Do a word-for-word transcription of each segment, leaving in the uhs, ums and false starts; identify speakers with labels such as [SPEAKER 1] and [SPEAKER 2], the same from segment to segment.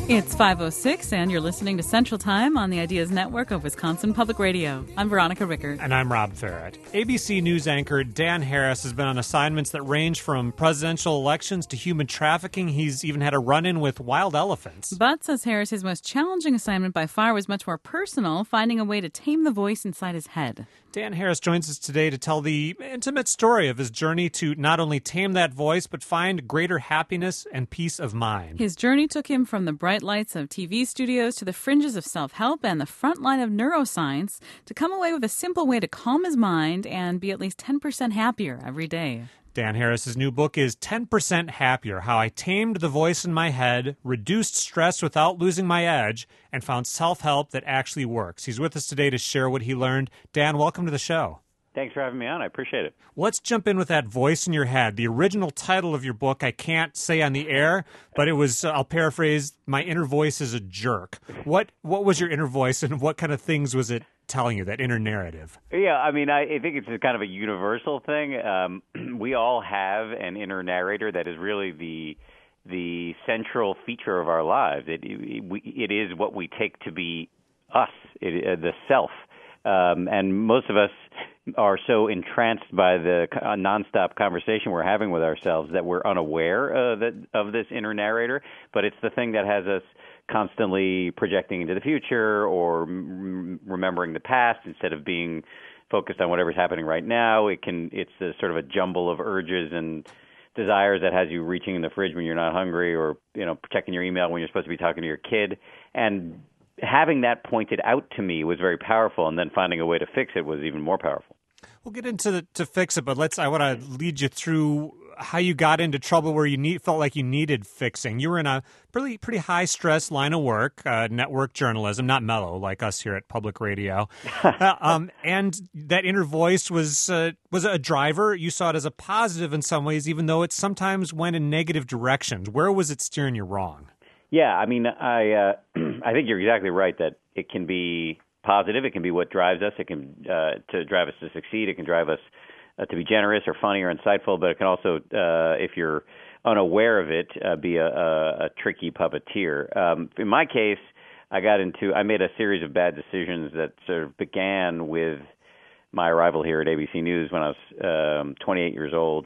[SPEAKER 1] It's five oh six, and you're listening to Central Time on the Ideas Network of Wisconsin Public Radio. I'm Veronica Rickert.
[SPEAKER 2] And I'm Rob Farrett. A B C News anchor Dan Harris has been on assignments that range from presidential elections to human trafficking. He's even had a run-in with wild elephants.
[SPEAKER 1] But, says Harris, his most challenging assignment by far was much more personal, finding a way to tame the voice inside his head.
[SPEAKER 2] Dan Harris joins us today to tell the intimate story of his journey to not only tame that voice, but find greater happiness and peace of mind.
[SPEAKER 1] His journey took him from the bright lights of T V studios to the fringes of self-help and the front line of neuroscience to come away with a simple way to calm his mind and be at least ten percent happier every day.
[SPEAKER 2] Dan Harris's new book is ten percent Happier, How I Tamed the Voice in My Head, Reduced Stress Without Losing My Edge, and Found Self-Help That Actually Works. He's with us today to share what he learned. Dan, welcome to the show.
[SPEAKER 3] Thanks for having me on. I appreciate it.
[SPEAKER 2] Let's jump in with that voice in your head. The original title of your book, I can't say on the air, but it was, uh, I'll paraphrase, My Inner Voice is a Jerk. What what was your inner voice, and what kind of things was it telling you, that inner narrative?
[SPEAKER 3] Yeah, I mean, I, I think it's a kind of a universal thing. Um, we all have an inner narrator that is really the the central feature of our lives. It, it, we, it is what we take to be us, it, uh, the self. Um, and most of us are so entranced by the uh, nonstop conversation we're having with ourselves that we're unaware uh, that, of this inner narrator. But it's the thing that has us constantly projecting into the future or m- remembering the past instead of being focused on whatever's happening right now. It can it's a sort of a jumble of urges and desires that has you reaching in the fridge when you're not hungry, or you know checking your email when you're supposed to be talking to your kid. And having that pointed out to me was very powerful, and then finding a way to fix it was even more powerful.
[SPEAKER 2] We'll get into the, to fix it, but let's. I want to lead you through how you got into trouble where you need, felt like you needed fixing. You were in a pretty pretty high stress line of work, uh, network journalism, not mellow like us here at Public Radio, uh, um, and that inner voice was uh, was a driver. You saw it as a positive in some ways, even though it sometimes went in negative directions. Where was it steering you wrong?
[SPEAKER 3] Yeah, I mean, I uh, I think you're exactly right that it can be positive. It can be what drives us. It can uh, to drive us to succeed. It can drive us uh, to be generous or funny or insightful. But it can also, uh, if you're unaware of it, uh, be a, a, a tricky puppeteer. Um, in my case, I got into I made a series of bad decisions that sort of began with my arrival here at A B C News when I was um, twenty-eight years old.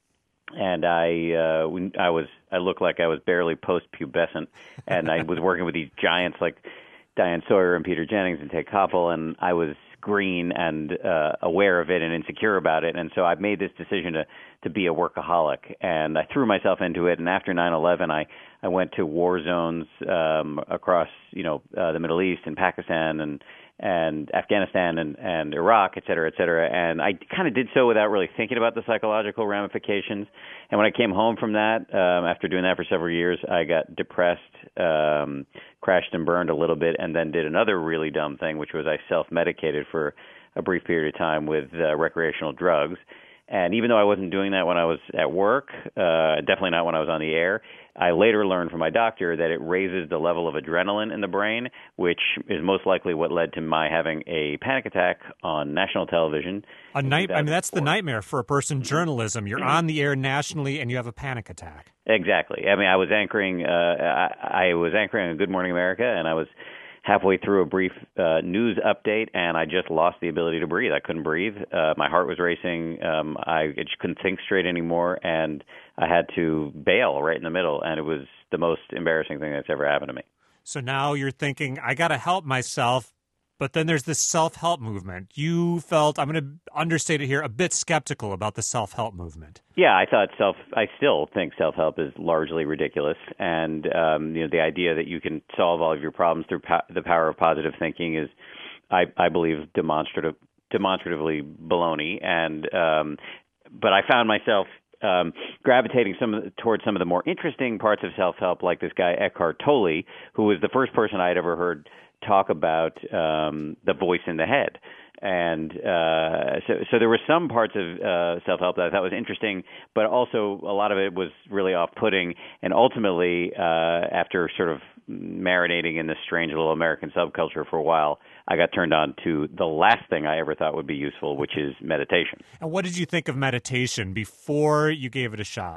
[SPEAKER 3] And I, uh, I was, I looked like I was barely post-pubescent, and I was working with these giants like Diane Sawyer and Peter Jennings and Ted Koppel, and I was green and uh, aware of it and insecure about it, and so I made this decision to to be a workaholic, and I threw myself into it. And after nine eleven, I I went to war zones um, across, you know, uh, the Middle East and Pakistan and. and Afghanistan and, and Iraq, et cetera, et cetera. And I kind of did so without really thinking about the psychological ramifications. And when I came home from that, um, after doing that for several years, I got depressed, um, crashed and burned a little bit, and then did another really dumb thing, which was I self-medicated for a brief period of time with uh, recreational drugs. And even though I wasn't doing that when I was at work, uh, definitely not when I was on the air, I later learned from my doctor that it raises the level of adrenaline in the brain, which is most likely what led to my having a panic attack on national television.
[SPEAKER 2] A night, I mean, that's the nightmare for a person, journalism. You're on the air nationally and you have a panic attack.
[SPEAKER 3] Exactly. I mean, I was anchoring, uh, I, I was anchoring on Good Morning America, and I was halfway through a brief uh, news update, and I just lost the ability to breathe. I couldn't breathe. Uh, my heart was racing. Um, I just couldn't think straight anymore, and I had to bail right in the middle, and it was the most embarrassing thing that's ever happened to me.
[SPEAKER 2] So now you're thinking, I got to help myself, but then there's this self-help movement. You felt, I'm going to understate it here, a bit skeptical about the self-help movement.
[SPEAKER 3] Yeah, I thought self. I still think self-help is largely ridiculous, and um, you know, the idea that you can solve all of your problems through po- the power of positive thinking is, I, I believe, demonstrative, demonstratively baloney. And um, but I found myself um, gravitating some of the, towards some of the more interesting parts of self-help, like this guy Eckhart Tolle, who was the first person I had ever heard talk about um, the voice in the head. And uh, so, so there were some parts of uh, self-help that I thought was interesting, but also a lot of it was really off-putting. And ultimately, uh, after sort of marinating in this strange little American subculture for a while, I got turned on to the last thing I ever thought would be useful, which is meditation.
[SPEAKER 2] And what did you think of meditation before you gave it a shot?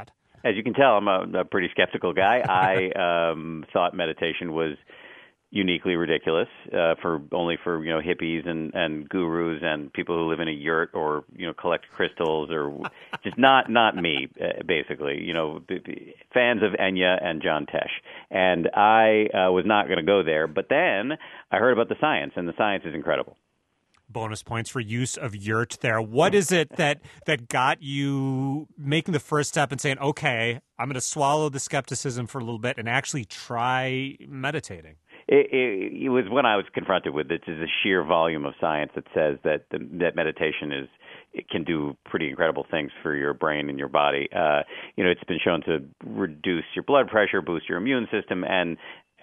[SPEAKER 3] as you can tell, I'm a, a pretty skeptical guy. I um, thought meditation was uniquely ridiculous uh, for only for you know hippies and, and gurus and people who live in a yurt or you know collect crystals or just not not me uh, basically you know fans of Enya and John Tesh, and I uh, was not going to go there. But then I heard about the science, and the science is incredible.
[SPEAKER 2] Bonus points for use of yurt there. What is it that that got you making the first step and saying, okay, I'm going to swallow the skepticism for a little bit and actually try meditating?
[SPEAKER 3] It, it, it was when I was confronted with this is a sheer volume of science that says that the, that meditation is it can do pretty incredible things for your brain and your body. Uh, you know, it's been shown to reduce your blood pressure, boost your immune system, and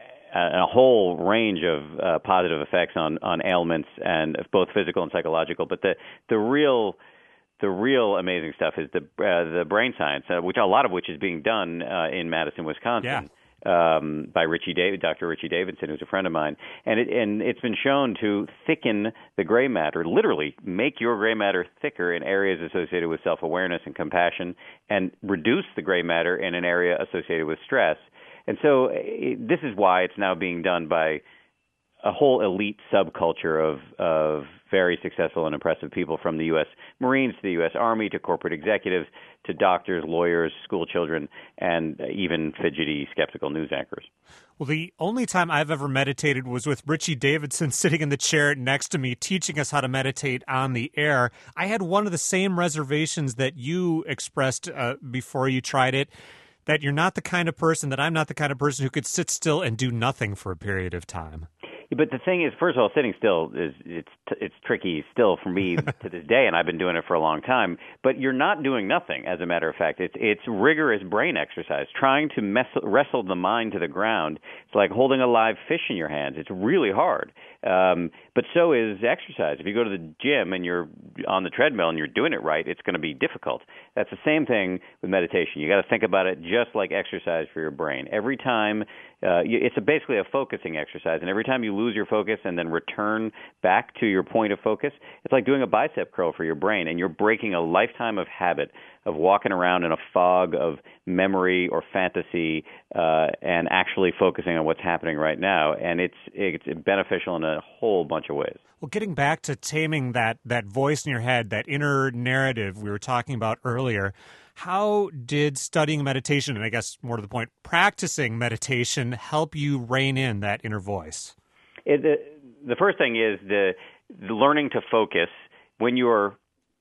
[SPEAKER 3] a whole range of uh, positive effects on, on ailments, and both physical and psychological. But the the real the real amazing stuff is the uh, the brain science, uh, which a lot of which is being done uh, in Madison, Wisconsin.
[SPEAKER 2] Yeah.
[SPEAKER 3] Um, by Richie David, Doctor Richie Davidson, who's a friend of mine, and it, and it's been shown to thicken the gray matter, literally make your gray matter thicker in areas associated with self-awareness and compassion, and reduce the gray matter in an area associated with stress. And so it, this is why it's now being done by a whole elite subculture of of very successful and impressive people, from the U S Marines to the U S Army to corporate executives to doctors, lawyers, school children, and even fidgety, skeptical news anchors.
[SPEAKER 2] Well, the only time I've ever meditated was with Richie Davidson sitting in the chair next to me, teaching us how to meditate on the air. I had one of the same reservations that you expressed uh, before you tried it, that you're not the kind of person, that I'm not the kind of person who could sit still and do nothing for a period of time.
[SPEAKER 3] But the thing is, first of all, sitting still is it's it's tricky still for me to this day, and I've been doing it for a long time. But you're not doing nothing, as a matter of fact. It's it's rigorous brain exercise. Trying to mess, wrestle the mind to the ground, it's like holding a live fish in your hands. It's really hard. Um, but so is exercise. If you go to the gym and you're on the treadmill and you're doing it right, it's going to be difficult. That's the same thing with meditation. You got to think about it just like exercise for your brain. Every time, uh, you, it's a, basically a focusing exercise, and every time you lose your focus and then return back to your point of focus, it's like doing a bicep curl for your brain, and you're breaking a lifetime of habit of walking around in a fog of memory or fantasy uh, and actually focusing on what's happening right now. And it's it's beneficial in a whole bunch of ways.
[SPEAKER 2] Well, getting back to taming that, that voice in your head, that inner narrative we were talking about earlier, how did studying meditation, and I guess more to the point, practicing meditation, help you rein in that inner voice?
[SPEAKER 3] It, the, the first thing is the, the learning to focus when you're,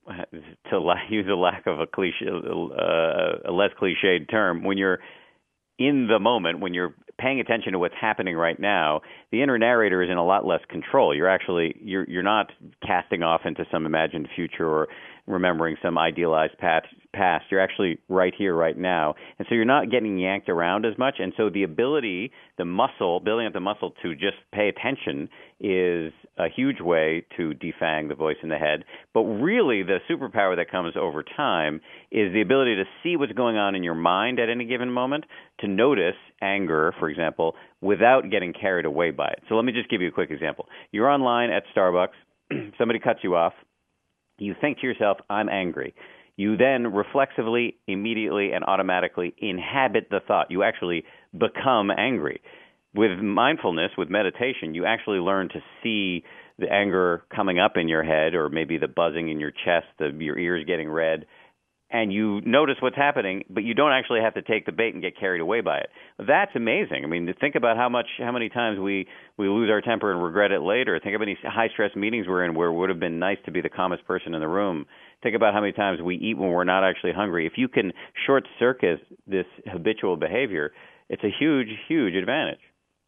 [SPEAKER 3] to use a lack of a cliche, uh, a less cliched term, when you're in the moment, when you're paying attention to what's happening right now, the inner narrator is in a lot less control. You're actually you're you're not casting off into some imagined future or remembering some idealized past. Past. You're actually right here, right now, and so you're not getting yanked around as much. And so the ability, the muscle, building up the muscle to just pay attention is a huge way to defang the voice in the head. But really, the superpower that comes over time is the ability to see what's going on in your mind at any given moment, to notice anger, for example, without getting carried away by it. So let me just give you a quick example. You're online at Starbucks. Somebody cuts you off. You think to yourself, I'm angry. You then reflexively, immediately, and automatically inhabit the thought. You actually become angry. With mindfulness, with meditation, you actually learn to see the anger coming up in your head, or maybe the buzzing in your chest, the, your ears getting red, and you notice what's happening, but you don't actually have to take the bait and get carried away by it. That's amazing. I mean, think about how much, how many times we, we lose our temper and regret it later. Think of any high-stress meetings we're in where it would have been nice to be the calmest person in the room. Think about how many times we eat when we're not actually hungry. If you can short-circuit this habitual behavior, it's a huge, huge advantage.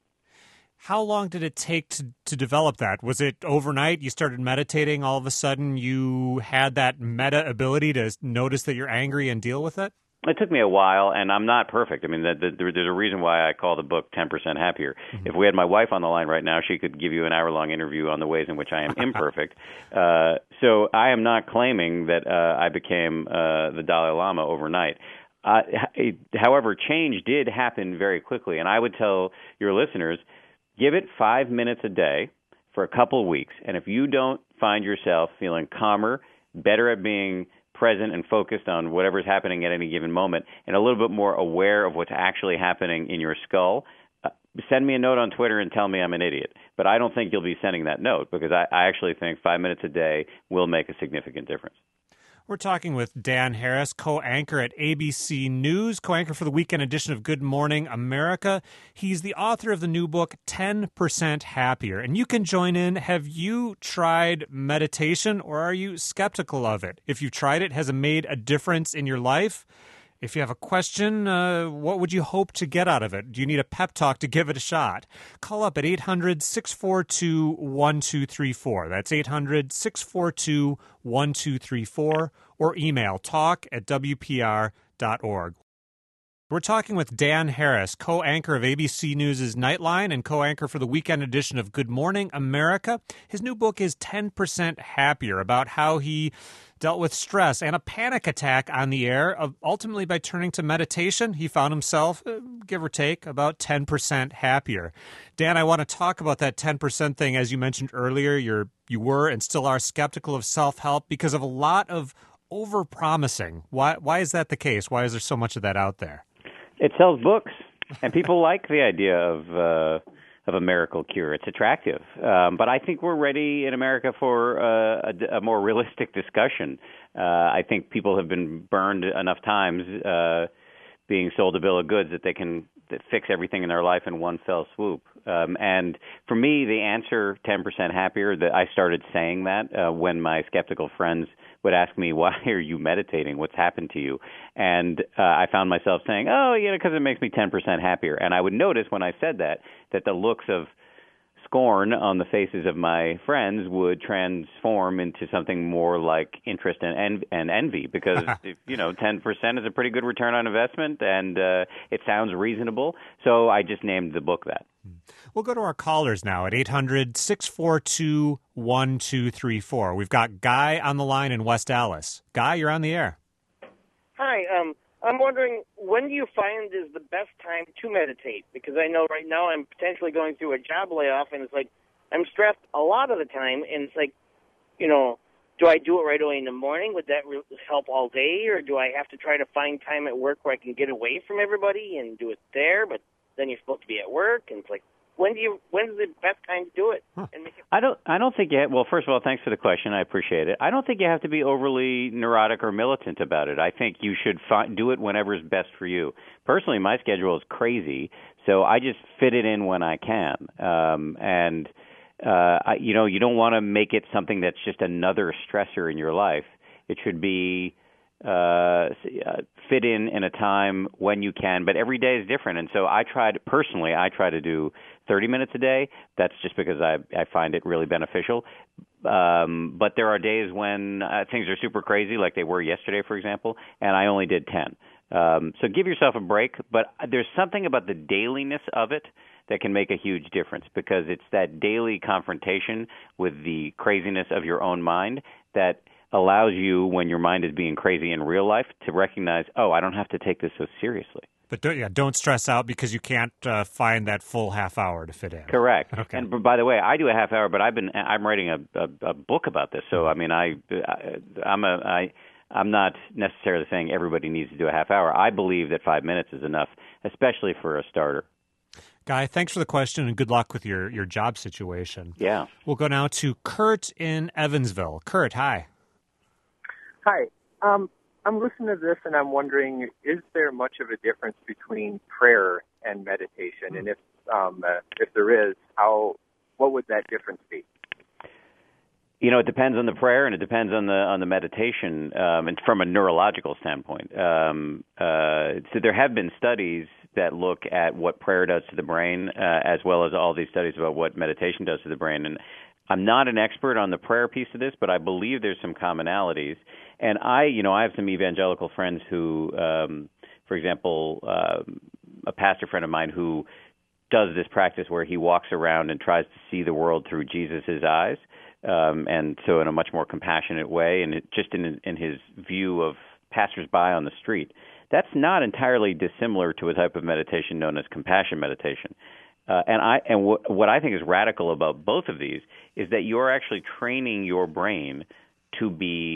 [SPEAKER 2] How long did it take to, to develop that? Was it overnight? You started meditating, all of a sudden you had that meta ability to notice that you're angry and deal with it?
[SPEAKER 3] It took me a while, and I'm not perfect. I mean, the, the, there's a reason why I call the book ten percent Happier. Mm-hmm. If we had my wife on the line right now, she could give you an hour-long interview on the ways in which I am imperfect. uh, so I am not claiming that uh, I became uh, the Dalai Lama overnight. Uh, however, change did happen very quickly, and I would tell your listeners, give it five minutes a day for a couple of weeks, and if you don't find yourself feeling calmer, better at being present and focused on whatever's happening at any given moment and a little bit more aware of what's actually happening in your skull, uh, send me a note on Twitter and tell me I'm an idiot. But I don't think you'll be sending that note because I, I actually think five minutes a day will make a significant difference.
[SPEAKER 2] We're talking with Dan Harris, co-anchor at A B C News, co-anchor for the weekend edition of Good Morning America. He's the author of the new book, ten percent Happier. And you can join in. Have you tried meditation or are you skeptical of it? If you've tried it, has it made a difference in your life? If you have a question, uh, what would you hope to get out of it? Do you need a pep talk to give it a shot? Call up at eight hundred, six four two, one two three four. That's eight hundred, six four two, one two three four. Or email talk at w p r dot org. We're talking with Dan Harris, co-anchor of A B C News' Nightline and co-anchor for the weekend edition of Good Morning America. His new book is ten percent Happier, about how he dealt with stress and a panic attack on the air. Ultimately, by turning to meditation, he found himself, give or take, about ten percent happier. Dan, I want to talk about that ten percent thing. As you mentioned earlier, you're, you were and still are skeptical of self-help because of a lot of over-promising. Why, why is that the case? Why is there so much of that out there?
[SPEAKER 3] It sells books, and people like the idea of uh, of a miracle cure. It's attractive, um, but I think we're ready in America for uh, a, a more realistic discussion. Uh, I think people have been burned enough times uh, being sold a bill of goods that they can that fix everything in their life in one fell swoop. Um, and for me, the answer, ten percent happier, that I started saying that uh, when my skeptical friends would ask me, why are you meditating? What's happened to you? And uh, I found myself saying, oh, you know, because it makes me ten percent happier. And I would notice when I said that, that the looks of scorn on the faces of my friends would transform into something more like interest and, en- and envy because, you know, ten percent is a pretty good return on investment, and uh, it sounds reasonable. So I just named the book that.
[SPEAKER 2] We'll go to our callers now at eight hundred, six four two, one two three four. We've got Guy on the line in West Allis. Guy, you're on the air.
[SPEAKER 4] Hi. Um, I'm wondering, when do you find is the best time to meditate? Because I know right now I'm potentially going through a job layoff, and it's like I'm stressed a lot of the time, and it's like, you know, do I do it right away in the morning? Would that re- help all day, or do I have to try to find time at work where I can get away from everybody and do it there, but then you're supposed to be at work, and it's like, when do you? When's the best time to do it?
[SPEAKER 3] Huh.
[SPEAKER 4] And make it-
[SPEAKER 3] I don't. I don't think you. Have, well, first of all, thanks for the question. I appreciate it. I don't think you have to be overly neurotic or militant about it. I think you should fi- do it whenever is best for you. Personally, my schedule is crazy, so I just fit it in when I can. Um, and uh, I, you know, you don't want to make it something that's just another stressor in your life. It should be. Uh, fit in in a time when you can, but every day is different. And so I tried, personally, I try to do thirty minutes a day. That's just because I, I find it really beneficial. Um, but there are days when uh, things are super crazy, like they were yesterday, for example, and I only did ten. Um, so give yourself a break, but there's something about the dailiness of it that can make a huge difference because it's that daily confrontation with the craziness of your own mind that allows you, when your mind is being crazy in real life, to recognize, oh, I don't have to take this so seriously.
[SPEAKER 2] But don't, yeah, don't stress out because you can't uh, find that full half hour to fit in.
[SPEAKER 3] Correct.
[SPEAKER 2] Okay.
[SPEAKER 3] And by the way, I do a half hour, but I've been I'm writing a, a, a book about this. So I mean, I, I I'm a I I'm not necessarily saying everybody needs to do a half hour. I believe that five minutes is enough, especially for a starter.
[SPEAKER 2] Guy, thanks for the question and good luck with your, your job situation.
[SPEAKER 3] Yeah.
[SPEAKER 2] We'll go now to Kurt in Evansville. Kurt, hi.
[SPEAKER 5] Hi. Um, I'm listening to this and I'm wondering, is there much of a difference between prayer and meditation? And if um, uh, if there is, how what would that difference be?
[SPEAKER 3] You know, it depends on the prayer and it depends on the on the meditation, um, and from a neurological standpoint. Um, uh, so there have been studies that look at what prayer does to the brain, uh, as well as all these studies about what meditation does to the brain. And I'm not an expert on the prayer piece of this, but I believe there's some commonalities. And I, you know, I have some evangelical friends who, um, for example, uh, a pastor friend of mine who does this practice where he walks around and tries to see the world through Jesus's eyes, um, and so in a much more compassionate way, and it, just in, in his view of passersby on the street. That's not entirely dissimilar to a type of meditation known as compassion meditation. Uh, and I and w- what I think is radical about both of these is that you're actually training your brain to be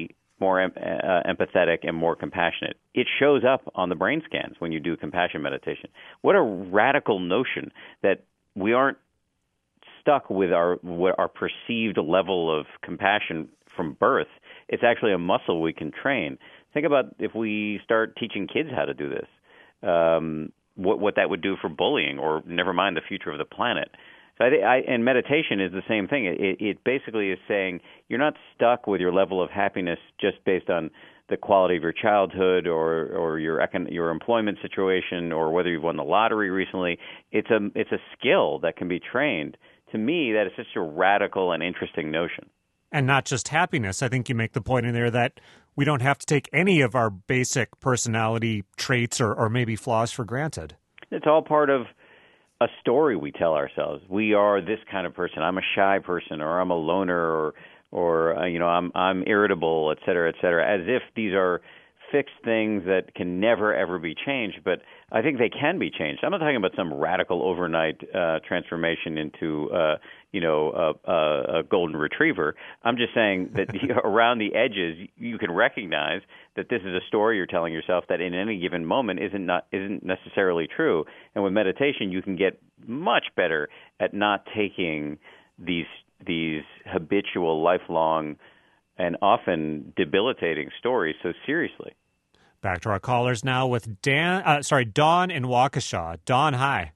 [SPEAKER 3] more em- uh, empathetic, and more compassionate. It shows up on the brain scans when you do compassion meditation. What a radical notion that we aren't stuck with our what our perceived level of compassion from birth. It's actually a muscle we can train. Think about if we start teaching kids how to do this, um, what what that would do for bullying, or never mind the future of the planet. So I, I, and meditation is the same thing. It, it basically is saying you're not stuck with your level of happiness just based on the quality of your childhood or or your econ- your employment situation or whether you've won the lottery recently. It's a it's a skill that can be trained. To me, that is such a radical and interesting notion.
[SPEAKER 2] And not just happiness. I think you make the point in there that we don't have to take any of our basic personality traits or, or maybe flaws for granted.
[SPEAKER 3] It's all part of a story we tell ourselves. We are this kind of person. I'm a shy person, or I'm a loner, or or uh, you know, I'm I'm irritable, et cetera, et cetera, as if these are fixed things that can never, ever be changed. But I think they can be changed. I'm not talking about some radical overnight uh, transformation into, uh, you know, a, a, a golden retriever. I'm just saying that around the edges, you can recognize that this is a story you're telling yourself that in any given moment isn't not isn't necessarily true. And with meditation, you can get much better at not taking these these habitual, lifelong, and often debilitating stories so seriously.
[SPEAKER 2] Back to our callers now with Dan. Uh, sorry, Dawn in Waukesha. Dawn, hi.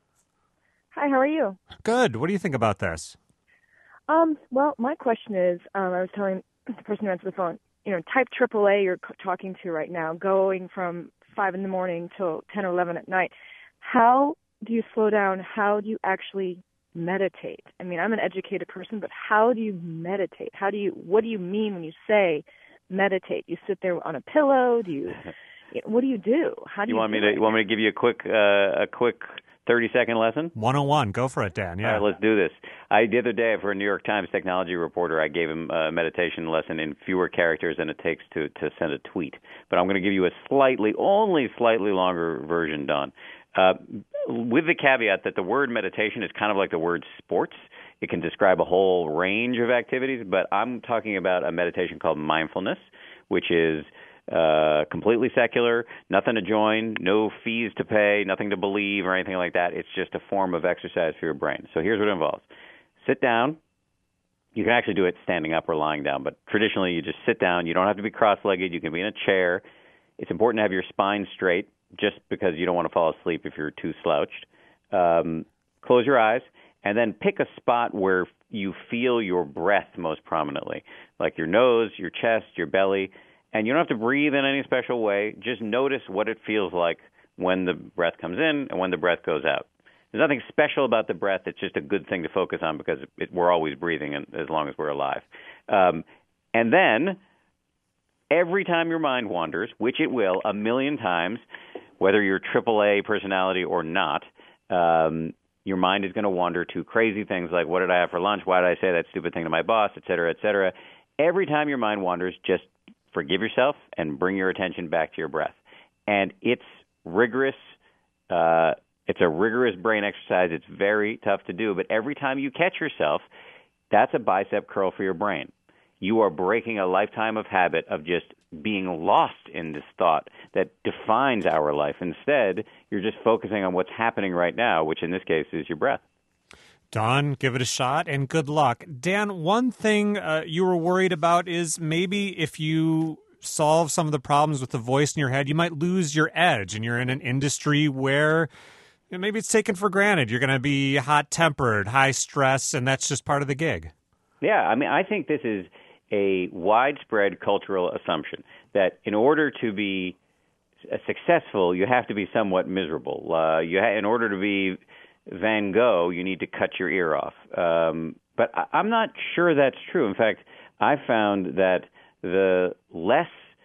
[SPEAKER 6] Hi, how are you?
[SPEAKER 2] Good. What do you think about this?
[SPEAKER 6] Um, well, my question is, um, I was telling the person who answered the phone, you know, type triple A you're c- talking to right now, going from five in the morning till ten or eleven at night. How do you slow down? How do you actually meditate? I mean, I'm an educated person, but how do you meditate? How do you? What do you mean when you say meditate? You sit there on a pillow? Do you? What do you do? How do you?
[SPEAKER 3] You want
[SPEAKER 6] do
[SPEAKER 3] me to?
[SPEAKER 6] it?
[SPEAKER 3] You want me to give you a quick uh, a quick thirty second lesson?
[SPEAKER 2] one oh one. Go for it, Dan. Yeah.
[SPEAKER 3] All right, let's do this. I the other day for a New York Times technology reporter, I gave him a meditation lesson in fewer characters than it takes to to send a tweet. But I'm going to give you a slightly, only slightly longer version, Don. Uh, with the caveat that the word meditation is kind of like the word sports. It can describe a whole range of activities, but I'm talking about a meditation called mindfulness, which is uh, completely secular, nothing to join, no fees to pay, nothing to believe or anything like that. It's just a form of exercise for your brain. So here's what it involves. Sit down. You can actually do it standing up or lying down, but traditionally you just sit down. You don't have to be cross-legged. You can be in a chair. It's important to have your spine straight just because you don't want to fall asleep if you're too slouched. Um, close your eyes. And then pick a spot where you feel your breath most prominently, like your nose, your chest, your belly. And you don't have to breathe in any special way. Just notice what it feels like when the breath comes in and when the breath goes out. There's nothing special about the breath. It's just a good thing to focus on because it, we're always breathing as long as we're alive. Um, and then every time your mind wanders, which it will a million times, whether you're triple A personality or not, um, your mind is going to wander to crazy things like, what did I have for lunch? Why did I say that stupid thing to my boss, et cetera, et cetera. Every time your mind wanders, just forgive yourself and bring your attention back to your breath. And it's rigorous. Uh, it's a rigorous brain exercise. It's very tough to do. But every time you catch yourself, that's a bicep curl for your brain. You are breaking a lifetime of habit of just being lost in this thought that defines our life. Instead, you're just focusing on what's happening right now, which in this case is your breath.
[SPEAKER 2] Don, give it a shot and good luck. Dan, one thing uh, you were worried about is maybe if you solve some of the problems with the voice in your head, you might lose your edge, and you're in an industry where you know, maybe it's taken for granted. You're going to be hot-tempered, high stress, and that's just part of the gig.
[SPEAKER 3] Yeah, I mean, I think this is a widespread cultural assumption that in order to be successful, you have to be somewhat miserable. Uh, you ha- in order to be Van Gogh, you need to cut your ear off. Um, but I- I'm not sure that's true. In fact, I found that the less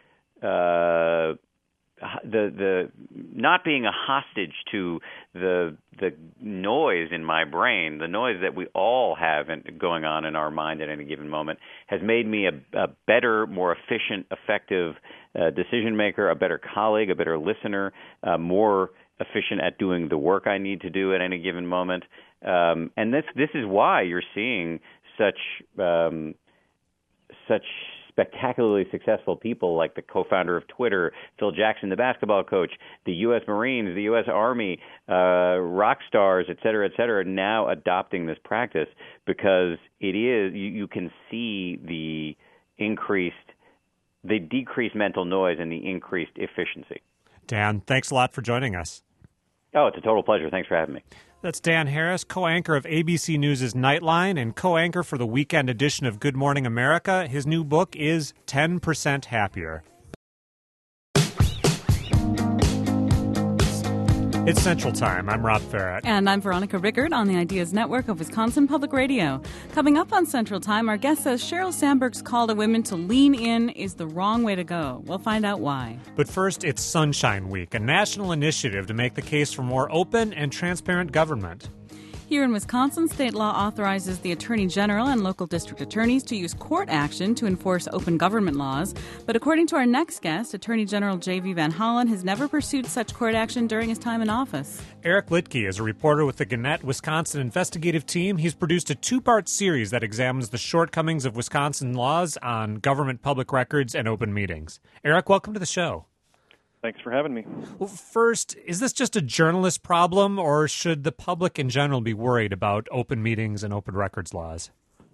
[SPEAKER 3] uh, the the not being a hostage to the the noise in my brain, the noise that we all have in, going on in our mind at any given moment, has made me a, a better, more efficient, effective uh, decision maker, a better colleague, a better listener, uh, more efficient at doing the work I need to do at any given moment. Um, and this this is why you're seeing such um, such spectacularly successful people like the co-founder of Twitter, Phil Jackson, the basketball coach, the U S Marines, the U S Army, uh, rock stars, et cetera, et cetera, now adopting this practice because it is, you, you can see the increased, the decreased mental noise and the increased efficiency.
[SPEAKER 2] Dan, thanks a lot for joining us.
[SPEAKER 3] Oh, it's a total pleasure. Thanks for having me.
[SPEAKER 2] That's Dan Harris, co-anchor of A B C News' Nightline and co-anchor for the weekend edition of Good Morning America. His new book is ten percent Happier. It's Central Time. I'm Rob Farrett.
[SPEAKER 1] And I'm Veronica Rickard on the Ideas Network of Wisconsin Public Radio. Coming up on Central Time, our guest says Sheryl Sandberg's call to women to lean in is the wrong way to go. We'll find out why.
[SPEAKER 2] But first, it's Sunshine Week, a national initiative to make the case for more open and transparent government.
[SPEAKER 1] Here in Wisconsin, state law authorizes the Attorney General and local district attorneys to use court action to enforce open government laws. But according to our next guest, Attorney General J V Van Hollen has never pursued such court action during his time in office.
[SPEAKER 2] Eric Liedtke is a reporter with the Gannett, Wisconsin investigative team. He's produced a two-part series that examines the shortcomings of Wisconsin laws on government public records and open meetings. Eric, welcome to the show.
[SPEAKER 7] Thanks for having me.
[SPEAKER 2] Well, first, is this just a journalist problem, or should the public in general be worried about open meetings and open records laws?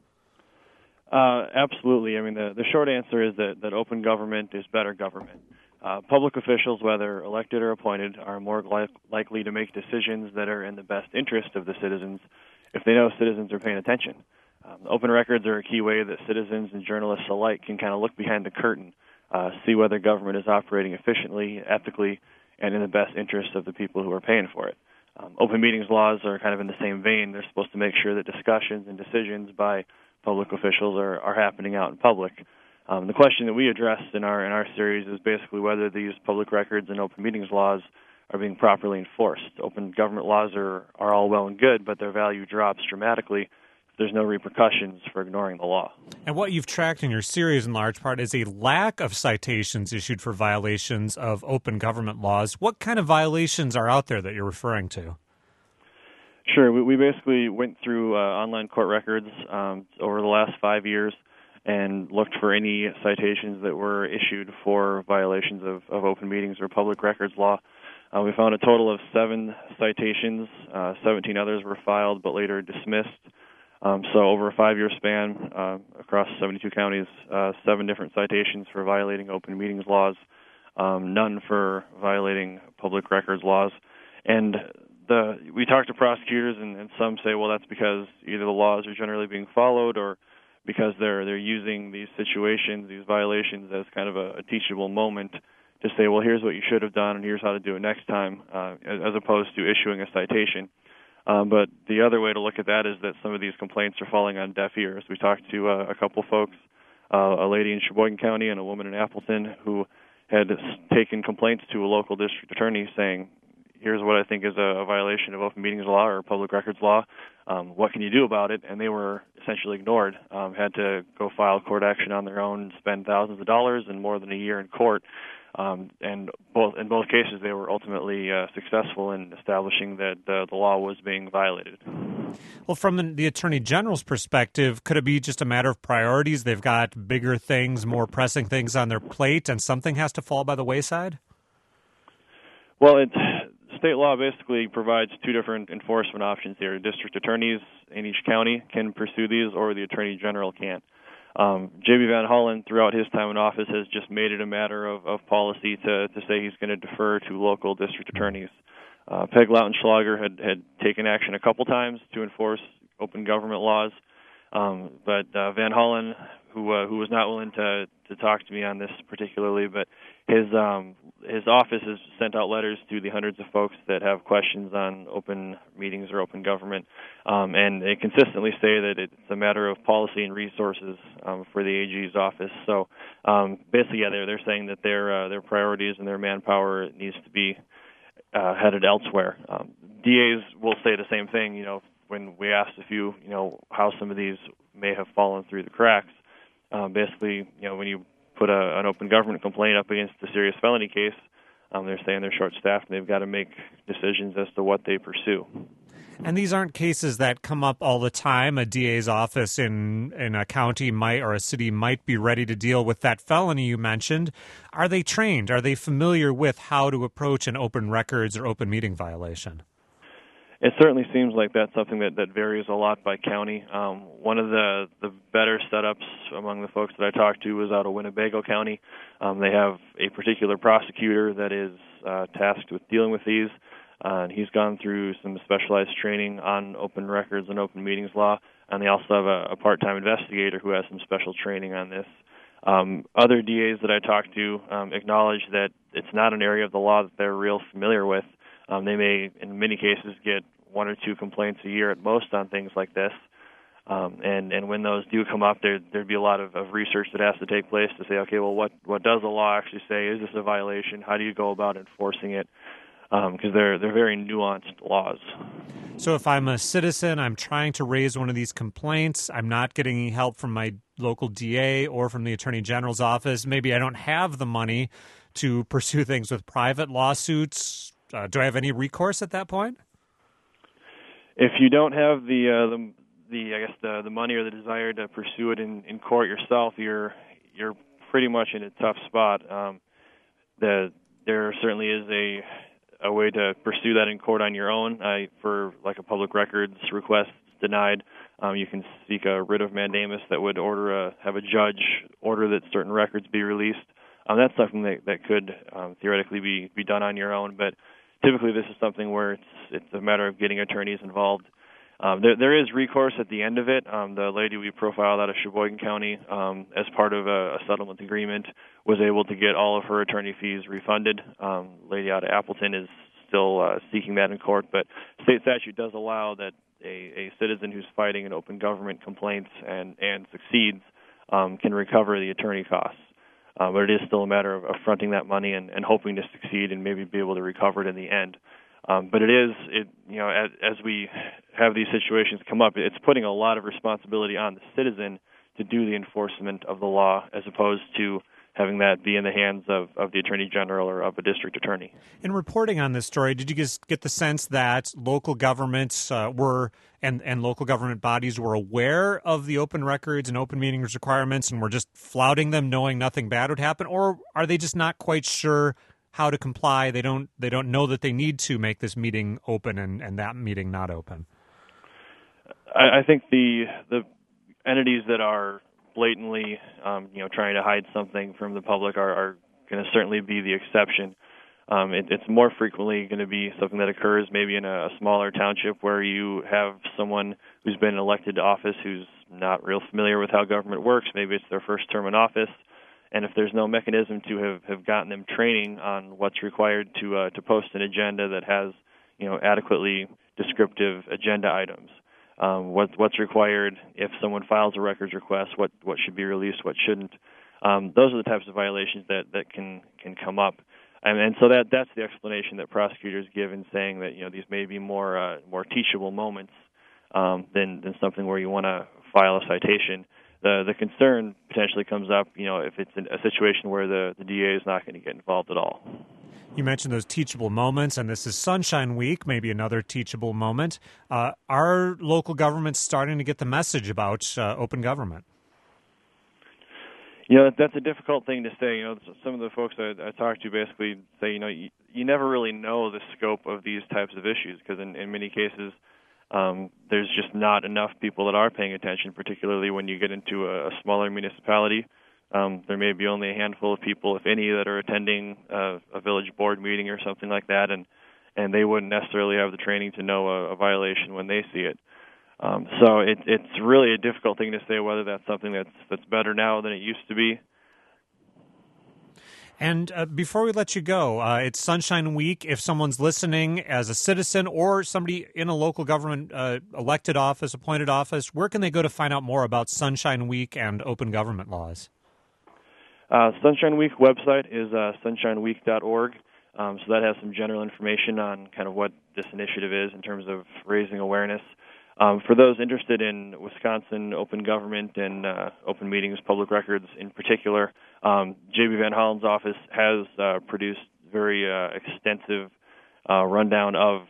[SPEAKER 7] Uh, absolutely. I mean, the, the short answer is that, that open government is better government. Uh, public officials, whether elected or appointed, are more li- likely to make decisions that are in the best interest of the citizens if they know citizens are paying attention. Um, open records are a key way that citizens and journalists alike can kind of look behind the curtain, Uh, see whether government is operating efficiently, ethically, and in the best interest of the people who are paying for it. Um, open meetings laws are kind of in the same vein. They're supposed to make sure that discussions and decisions by public officials are, are happening out in public. Um, the question that we addressed in our in our series is basically whether these public records and open meetings laws are being properly enforced. Open government laws are, are all well and good, but their value drops dramatically there's no repercussions for ignoring the law.
[SPEAKER 2] And what you've tracked in your series in large part is a lack of citations issued for violations of open government laws. What kind of violations are out there that you're referring to?
[SPEAKER 7] Sure. We, we basically went through uh, online court records um, over the last five years and looked for any citations that were issued for violations of, of open meetings or public records law. Uh, we found a total of seven citations. Uh, seventeen others were filed but later dismissed. Um, so over a five-year span uh, across seventy-two counties, uh, seven different citations for violating open meetings laws, um, none for violating public records laws. And the we talked to prosecutors, and, and some say, well, that's because either the laws are generally being followed or because they're they're using these situations, these violations, as kind of a, a teachable moment to say, well, here's what you should have done and here's how to do it next time, uh, as, as opposed to issuing a citation. Um, but the other way to look at that is that some of these complaints are falling on deaf ears. We talked to uh, a couple folks, uh, a lady in Sheboygan County and a woman in Appleton, who had taken complaints to a local district attorney saying, here's what I think is a, a violation of open meetings law or public records law. Um, what can you do about it? And they were essentially ignored, um, had to go file court action on their own, spend thousands of dollars and more than a year in court. Um, and both in both cases, they were ultimately uh, successful in establishing that uh, the law was being violated.
[SPEAKER 2] Well, from the, the Attorney General's perspective, could it be just a matter of priorities? They've got bigger things, more pressing things on their plate, and something has to fall by the wayside?
[SPEAKER 7] Well, it, state law basically provides two different enforcement options here. District attorneys in each county can pursue these, or the Attorney General can. Um, J V Van Hollen, throughout his time in office, has just made it a matter of, of policy to, to say he's going to defer to local district attorneys. Uh, Peg Lautenschlager had, had taken action a couple times to enforce open government laws, um, but uh, Van Hollen, who uh, who was not willing to, to talk to me on this particularly, but his um, his office has sent out letters to the hundreds of folks that have questions on open meetings or open government, um, and they consistently say that it's a matter of policy and resources um, for the A G's office. So um, basically, yeah, they're they're saying that their uh, their priorities and their manpower needs to be uh, headed elsewhere. Um, D As will say the same thing. You know, when we asked a few, you know, how some of these may have fallen through the cracks. Um, basically, you know, when you put a, an open government complaint up against a serious felony case, um, they're saying they're short-staffed and they've got to make decisions as to what they pursue.
[SPEAKER 2] And these aren't cases that come up all the time. A D A's office in, in a county might or a city might be ready to deal with that felony you mentioned. Are they trained? Are they familiar with how to approach an open records or open meeting violation?
[SPEAKER 7] It certainly seems like that's something that, that varies a lot by county. Um, one of the, the better setups among the folks that I talked to was out of Winnebago County. Um, they have a particular prosecutor that is uh, tasked with dealing with these, uh, and he's gone through some specialized training on open records and open meetings law, and they also have a, a part-time investigator who has some special training on this. Um, other D As that I talked to um, acknowledge that it's not an area of the law that they're real familiar with. Um, they may, in many cases, get one or two complaints a year at most on things like this. Um, and, and when those do come up, there, there'd be a lot of, of research that has to take place to say, okay, well, what, what does the law actually say? Is this a violation? How do you go about enforcing it? Because um, they're, they're very nuanced laws.
[SPEAKER 2] So if I'm a citizen, I'm trying to raise one of these complaints, I'm not getting any help from my local D A or from the Attorney General's office, maybe I don't have the money to pursue things with private lawsuits. Uh, do I have any recourse at that point?
[SPEAKER 7] If you don't have the uh, the, the I guess the the money or the desire to pursue it in, in court yourself, you're you're pretty much in a tough spot. Um, the there certainly is a a way to pursue that in court on your own. I, for like a public records request denied, um, you can seek a writ of mandamus that would order a have a judge order that certain records be released. Um, that's something that that could um, theoretically be be done on your own, but typically, this is something where it's it's a matter of getting attorneys involved. Um, there, there is recourse at the end of it. Um, the lady we profiled out of Sheboygan County, um, as part of a, a settlement agreement, was able to get all of her attorney fees refunded. Um, lady out of Appleton is still uh, seeking that in court, but state statute does allow that a, a citizen who's fighting an open government complaints and, and succeeds um, can recover the attorney costs. Uh, but it is still a matter of, of fronting that money and, and hoping to succeed and maybe be able to recover it in the end. Um, but it is, it you know, as, as we have these situations come up, it's putting a lot of responsibility on the citizen to do the enforcement of the law as opposed to having that be in the hands of, of the Attorney General or of a district attorney.
[SPEAKER 2] In reporting on this story, did you just get the sense that local governments uh, were and, and local government bodies were aware of the open records and open meetings requirements and were just flouting them, knowing nothing bad would happen? Or are they just not quite sure how to comply? They don't they don't know that they need to make this meeting open and, and that meeting not open?
[SPEAKER 7] I, I think the the entities that are blatantly, um, you know, trying to hide something from the public are, are going to certainly be the exception. Um, it, it's more frequently going to be something that occurs maybe in a, a smaller township where you have someone who's been elected to office who's not real familiar with how government works. Maybe it's their first term in office, and if there's no mechanism to have, have gotten them training on what's required to uh, to post an agenda that has, you know, adequately descriptive agenda items. Um, what, what's required if someone files a records request, what, what should be released, what shouldn't. Um, those are the types of violations that, that can, can come up. And, and so that, that's the explanation that prosecutors give in saying that, you know, these may be more uh, more teachable moments um, than, than something where you want to file a citation. The the concern potentially comes up, you know, if it's a situation where the, the D A is not going to get involved at all.
[SPEAKER 2] You mentioned those teachable moments, and this is Sunshine Week, maybe another teachable moment. Uh, are local governments starting to get the message about uh, open government?
[SPEAKER 7] You know, that's a difficult thing to say. You know, some of the folks I, I talked to basically say, you know, you, you never really know the scope of these types of issues because in, in many cases um, there's just not enough people that are paying attention, particularly when you get into a, a smaller municipality. Um, there may be only a handful of people, if any, that are attending uh, a village board meeting or something like that, and, and they wouldn't necessarily have the training to know a, a violation when they see it. Um, so it, it's really a difficult thing to say whether that's something that's that's better now than it used to be.
[SPEAKER 2] And uh, before we let you go, uh, it's Sunshine Week. If someone's listening as a citizen or somebody in a local government uh, elected office, appointed office, where can they go to find out more about Sunshine Week and open government laws?
[SPEAKER 7] Uh, Sunshine Week website is uh, sunshine week dot org. Um, so that has some general information on kind of what this initiative is in terms of raising awareness. Um, for those interested in Wisconsin open government and uh, open meetings, public records in particular, um, J B Van Hollen's office has uh, produced very uh, extensive uh, rundown of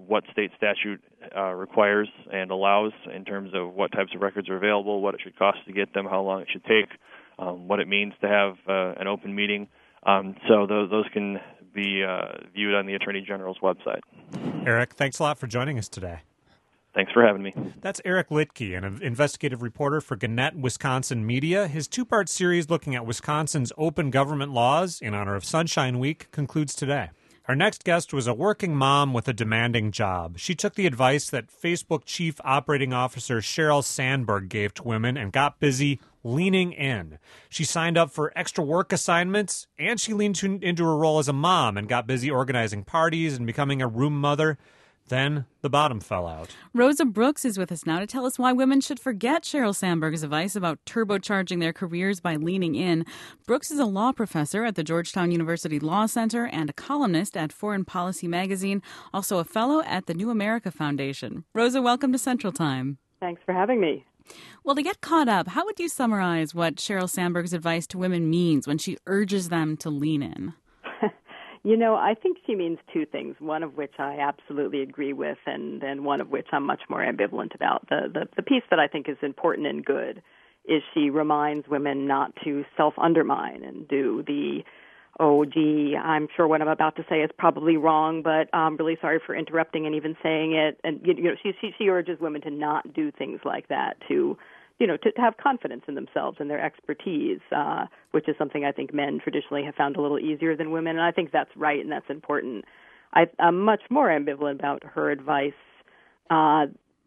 [SPEAKER 7] what state statute uh, requires and allows in terms of what types of records are available, what it should cost to get them, how long it should take, um, what it means to have uh, an open meeting. Um, so those, those can be uh, viewed on the Attorney General's website.
[SPEAKER 2] Eric, thanks a lot for joining us today.
[SPEAKER 7] Thanks for having me.
[SPEAKER 2] That's Eric Liedtke, an investigative reporter for Gannett, Wisconsin Media. His two-part series looking at Wisconsin's open government laws in honor of Sunshine Week concludes today. Our next guest was a working mom with a demanding job. She took the advice that Facebook Chief Operating Officer Sheryl Sandberg gave to women and got busy leaning in. She signed up for extra work assignments, and she leaned to, into her role as a mom and got busy organizing parties and becoming a room mother. Then the bottom fell out.
[SPEAKER 1] Rosa Brooks is with us now to tell us why women should forget Sheryl Sandberg's advice about turbocharging their careers by leaning in. Brooks is a law professor at the Georgetown University Law Center and a columnist at Foreign Policy Magazine, also a fellow at the New America Foundation. Rosa, welcome to Central Time.
[SPEAKER 8] Thanks for having me.
[SPEAKER 1] Well, to get caught up, how would you summarize what Sheryl Sandberg's advice to women means when she urges them to lean in?
[SPEAKER 8] You know, I think she means two things, one of which I absolutely agree with and then one of which I'm much more ambivalent about. The, the, the piece that I think is important and good is she reminds women not to self-undermine and do the, oh, gee, I'm sure what I'm about to say is probably wrong, but I'm really sorry for interrupting and even saying it. And, you know, she, she, she urges women to not do things like that, to you know, to, to have confidence in themselves and their expertise, uh, which is something I think men traditionally have found a little easier than women, and I think that's right and that's important. I, I'm much more ambivalent about her advice uh,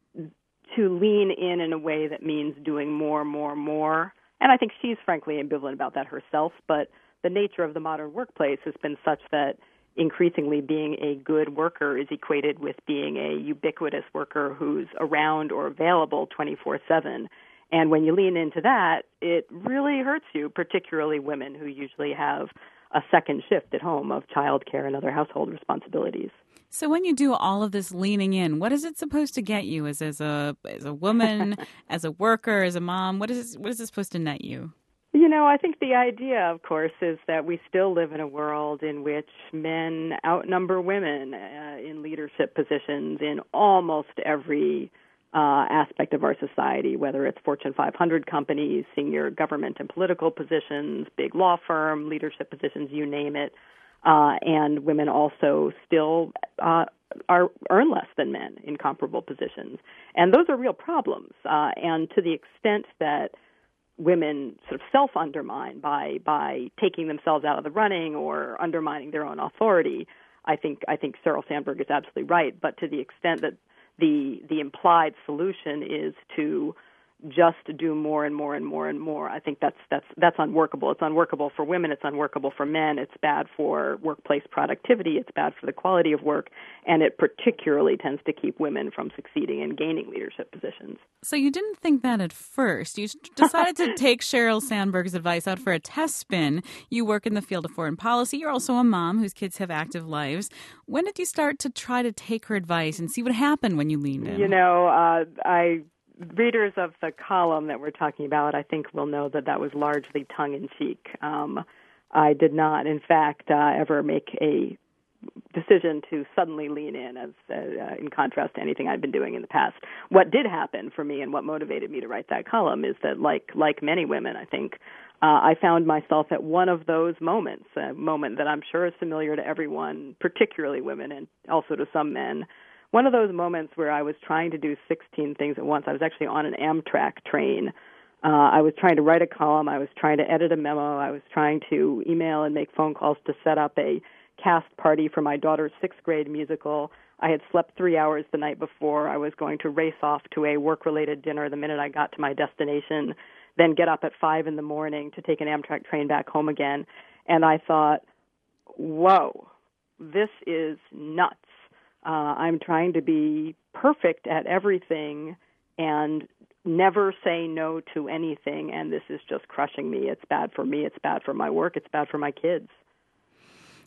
[SPEAKER 8] to lean in in a way that means doing more, more, more, and I think she's frankly ambivalent about that herself, but the nature of the modern workplace has been such that increasingly being a good worker is equated with being a ubiquitous worker who's around or available twenty-four seven. And when you lean into that, it really hurts you, particularly women who usually have a second shift at home of childcare and other household responsibilities.
[SPEAKER 1] So when you do all of this leaning in, what is it supposed to get you as, as a as a woman, as a worker, as a mom? What is what is it supposed to net you?
[SPEAKER 8] You know, I think the idea, of course, is that we still live in a world in which men outnumber women uh, in leadership positions in almost every Uh, aspect of our society, whether it's Fortune five hundred companies, senior government and political positions, big law firm, leadership positions, you name it. Uh, and women also still uh, are earn less than men in comparable positions. And those are real problems. Uh, and to the extent that women sort of self-undermine by by taking themselves out of the running or undermining their own authority, I think I think Sheryl Sandberg is absolutely right. But to the extent that The the implied solution is to just do more and more and more and more. I think that's that's that's unworkable. It's unworkable for women. It's unworkable for men. It's bad for workplace productivity. It's bad for the quality of work, and it particularly tends to keep women from succeeding and gaining leadership positions.
[SPEAKER 1] So you didn't think that at first. You decided to take Sheryl Sandberg's advice out for a test spin. You work in the field of foreign policy. You're also a mom whose kids have active lives. When did you start to try to take her advice and see what happened when you leaned in?
[SPEAKER 8] You know, uh, I... Readers of the column that we're talking about, I think, will know that that was largely tongue-in-cheek. Um, I did not, in fact, uh, ever make a decision to suddenly lean in, as uh, in contrast to anything I'd been doing in the past. What did happen for me and what motivated me to write that column is that, like like many women, I think, uh, I found myself at one of those moments, a moment that I'm sure is familiar to everyone, particularly women and also to some men. One of those moments where I was trying to do sixteen things at once. I was actually on an Amtrak train. Uh, I was trying to write a column. I was trying to edit a memo. I was trying to email and make phone calls to set up a cast party for my daughter's sixth grade musical. I had slept three hours the night before. I was going to race off to a work-related dinner the minute I got to my destination, then get up at five in the morning to take an Amtrak train back home again. And I thought, whoa, this is nuts. Uh, I'm trying to be perfect at everything and never say no to anything, and this is just crushing me. It's bad for me. It's bad for my work. It's bad for my kids.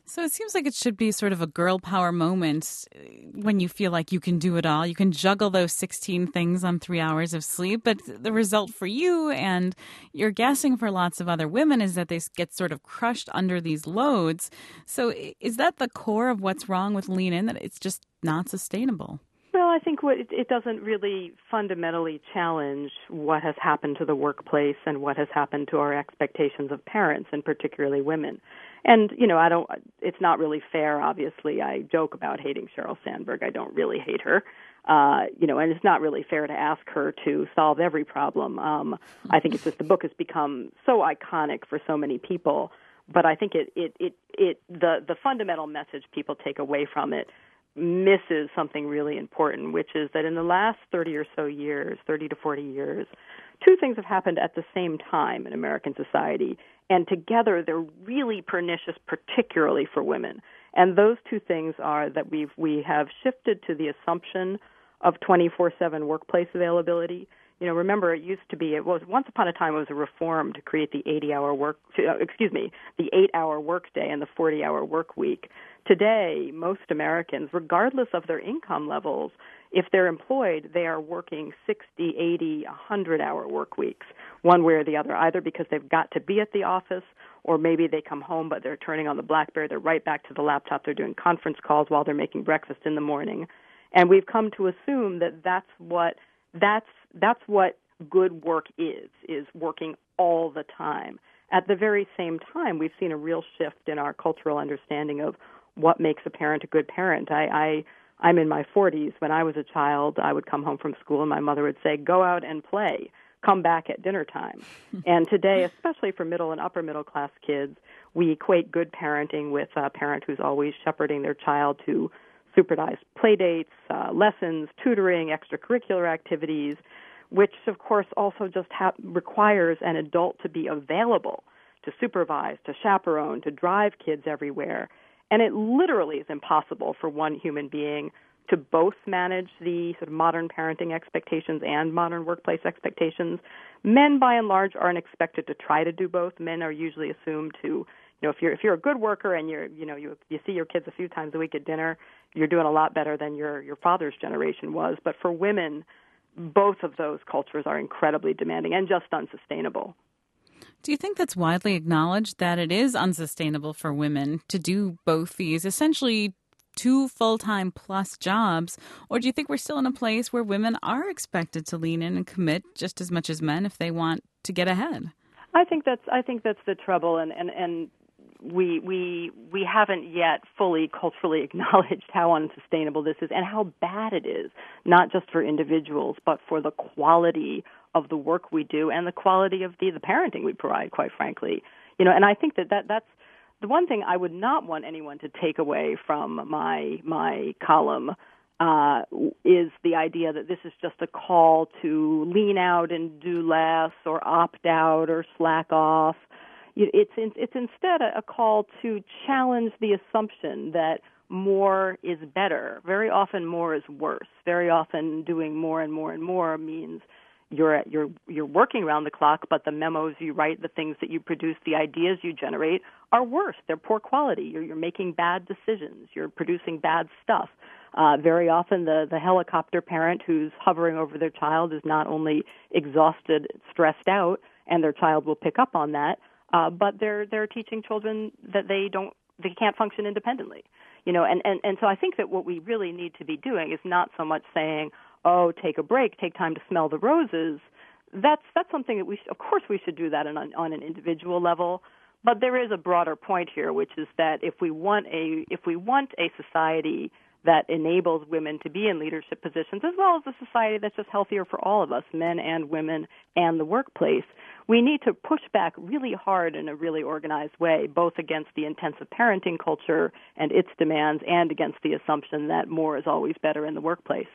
[SPEAKER 1] So it seems like it should be sort of a girl power moment when you feel like you can do it all. You can juggle those sixteen things on three hours of sleep. But the result for you, and you're guessing for lots of other women, is that they get sort of crushed under these loads. So is that the core of what's wrong with Lean In, that it's just not sustainable?
[SPEAKER 8] Well, I think what it, it doesn't really fundamentally challenge what has happened to the workplace and what has happened to our expectations of parents, and particularly women. And, you know, I don't, it's not really fair, obviously. I joke about hating Sheryl Sandberg. I don't really hate her. Uh, you know, and it's not really fair to ask her to solve every problem. Um, I think it's just the book has become so iconic for so many people. But I think it, it, it, it the, the fundamental message people take away from it misses something really important, which is that in the last thirty or so years, thirty to forty years, two things have happened at the same time in American society, and together they're really pernicious, particularly for women. And those two things are that we've we have shifted to the assumption of twenty-four seven workplace availability. You know, remember, it used to be, it was, once upon a time, it was a reform to create the eighty-hour work, uh, excuse me, the eight-hour workday and the forty-hour work week. Today, most Americans, regardless of their income levels, if they're employed, they are working sixty, eighty, one hundred-hour work weeks, one way or the other, either because they've got to be at the office, or maybe they come home but they're turning on the BlackBerry, they're right back to the laptop, they're doing conference calls while they're making breakfast in the morning. And we've come to assume that that's what that's that's what good work is, is working all the time. At the very same time, we've seen a real shift in our cultural understanding of what makes a parent a good parent. I, I, I'm in my forties. When I was a child, I would come home from school and my mother would say, go out and play, come back at dinner time. And today, especially for middle and upper middle class kids, we equate good parenting with a parent who's always shepherding their child to supervised play dates, uh, lessons, tutoring, extracurricular activities, which, of course, also just ha- requires an adult to be available to supervise, to chaperone, to drive kids everywhere. And it literally is impossible for one human being to both manage the sort of modern parenting expectations and modern workplace expectations. Men, by and large, aren't expected to try to do both. Men are usually assumed to, you know, if you're if you're a good worker and you're, you know, you you see your kids a few times a week at dinner, you're doing a lot better than your your father's generation was. But for women, both of those cultures are incredibly demanding and just unsustainable.
[SPEAKER 1] Do you think that's widely acknowledged, that it is unsustainable for women to do both these essentially two full-time plus jobs? Or do you think we're still in a place where women are expected to lean in and commit just as much as men if they want to get ahead?
[SPEAKER 8] I think that's I think that's the trouble, and, and, and we we we haven't yet fully culturally acknowledged how unsustainable this is and how bad it is, not just for individuals, but for the quality of the work we do and the quality of the, the parenting we provide, quite frankly. You know, and I think that, that that's the one thing I would not want anyone to take away from my my column uh, is the idea that this is just a call to lean out and do less or opt out or slack off. It's it's instead a call to challenge the assumption that more is better. Very often more is worse. Very often doing more and more and more means you're you're you're working around the clock, but the memos you write, the things that you produce, the ideas you generate are worse. They're poor quality. You're you're making bad decisions. You're producing bad stuff. Uh, very often the, the helicopter parent who's hovering over their child is not only exhausted, stressed out, and their child will pick up on that, Uh, but they're they're teaching children that they don't they can't function independently, you know. And, and, and so I think that what we really need to be doing is not so much saying, oh, take a break, take time to smell the roses. That's that's something that we sh- of course we should do that on, on an individual level. But there is a broader point here, which is that if we want a if we want a society that enables women to be in leadership positions, as well as a society that's just healthier for all of us, men and women and the workplace, we need to push back really hard in a really organized way, both against the intensive parenting culture and its demands and against the assumption that more is always better in the workplace.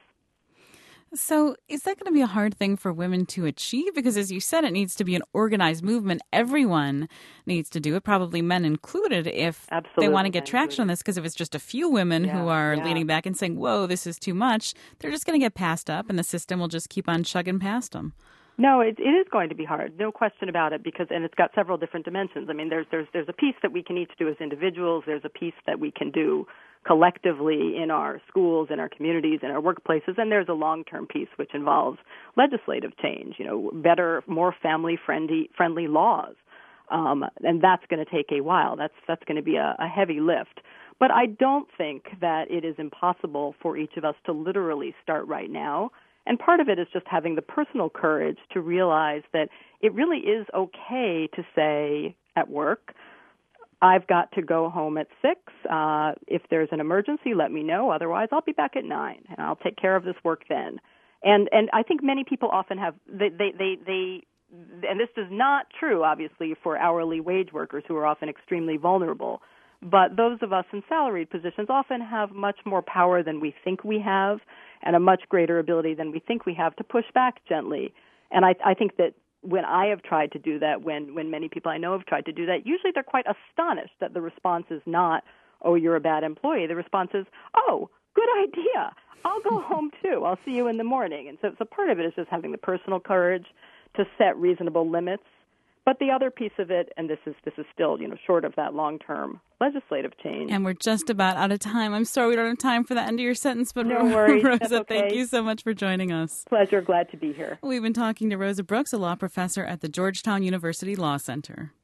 [SPEAKER 1] So is that going to be a hard thing for women to achieve? Because as you said, it needs to be an organized movement. Everyone needs to do it, probably men included, if
[SPEAKER 8] Absolutely,
[SPEAKER 1] they want to get traction on this. Because if it's just a few women
[SPEAKER 8] yeah,
[SPEAKER 1] who are
[SPEAKER 8] yeah.
[SPEAKER 1] leaning back and saying, whoa, this is too much, they're just going to get passed up and the system will just keep on chugging past them.
[SPEAKER 8] No, it, it is going to be hard, no question about it, because and it's got several different dimensions. I mean, there's there's there's a piece that we can each do as individuals. There's a piece that we can do collectively in our schools, in our communities, in our workplaces, and there's a long-term piece which involves legislative change. You know, better, more family-friendly friendly laws, um, and that's going to take a while. That's that's going to be a, a heavy lift. But I don't think that it is impossible for each of us to literally start right now. And part of it is just having the personal courage to realize that it really is okay to say at work, I've got to go home at six. Uh, if there's an emergency, let me know. Otherwise, I'll be back at nine, and I'll take care of this work then. And and I think many people often have they they they, they and this is not true, obviously, for hourly wage workers who are often extremely vulnerable. But those of us in salaried positions often have much more power than we think we have, and a much greater ability than we think we have to push back gently. And I, I think that when I have tried to do that, when, when many people I know have tried to do that, usually they're quite astonished that the response is not, oh, you're a bad employee. The response is, oh, good idea. I'll go home too. I'll see you in the morning. And so, so part of it is just having the personal courage to set reasonable limits. But the other piece of it, and this is this is still, you know, short of that long-term legislative change.
[SPEAKER 1] And we're just about out of time. I'm sorry we don't have time for the end of your sentence, but
[SPEAKER 8] no worries.
[SPEAKER 1] Rosa,
[SPEAKER 8] That's okay.
[SPEAKER 1] Thank you so much for joining us.
[SPEAKER 8] Pleasure. Glad to be here.
[SPEAKER 1] We've been talking to Rosa Brooks, a law professor at the Georgetown University Law Center.